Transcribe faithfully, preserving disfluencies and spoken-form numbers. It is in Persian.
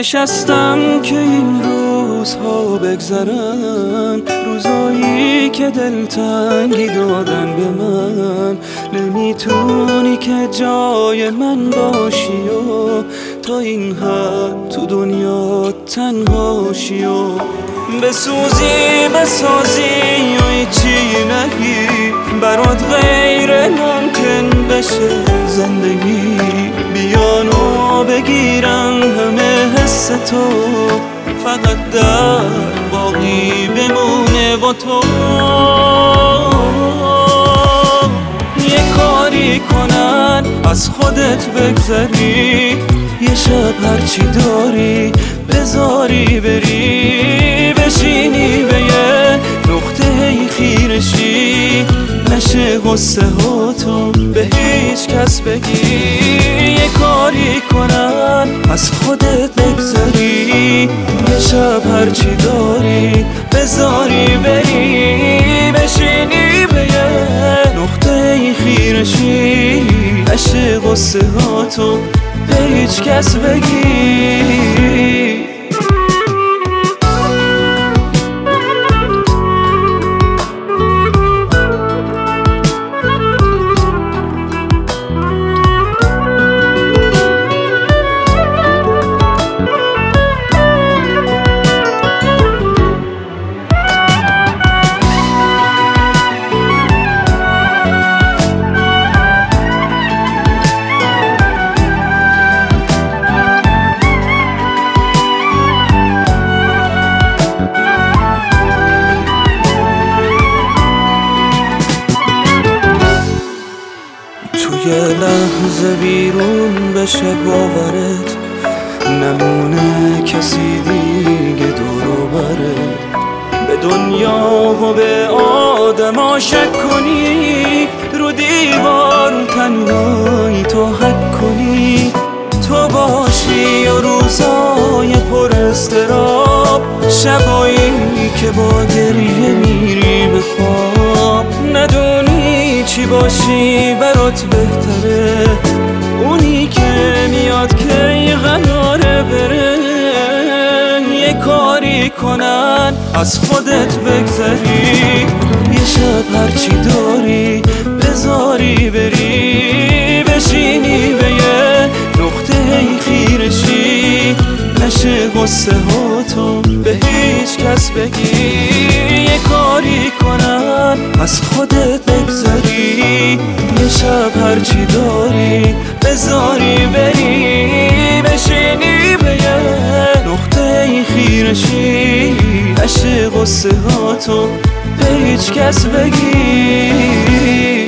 نشستم که این روزها بگذرن، روزایی که دلتنگی دادن به من. نمیتونی که جای من باشی و تا این حد تو دنیا تنهاشی و بسوزی بسازی و هیچی نگی، برات غیر ممکن بشه زندگی. بیانو بگیرن همه حس تو، فقط در باقی بمونه با تو. یه کاری کنن از خودت بگذری، یه شب هرچی داری بذاری بری، بشینی به یه نقطه خیرشی، نشه غصه هاتو به هیچ کس بگی. یه کاری کنن از خودت بگذری، یه شب هرچی داری بذاری بری، بشینی به یه نقطه خیرشی، نشه غصه هاتو به هیچ کس بگی. یه لحظه بیرون بشه باورت، نمونه کسی دیگه دور و برت. به دنیا و به آدم شک کنی، رو دیوار تنهایی تو حک کنی. تو باشی و روزای پر اضطراب، شبایی که با گریه میری به خواب. ندونی چی باشی برات بهتره، اونی که میاد که قراره بره. یه کاری کنن از خودت بگذری، یه شب هرچی داری بذاری بری، بشینی به یه نقطه خیرشی، نشه غصه هاتو به هیچ کس بگی. یه کاری کنن از خودت بگذری، یه شب هرچی داری بذاری بری، بشینی به یه نقطه خیرشی، نشه غصه هاتو به هیچ کس بگی.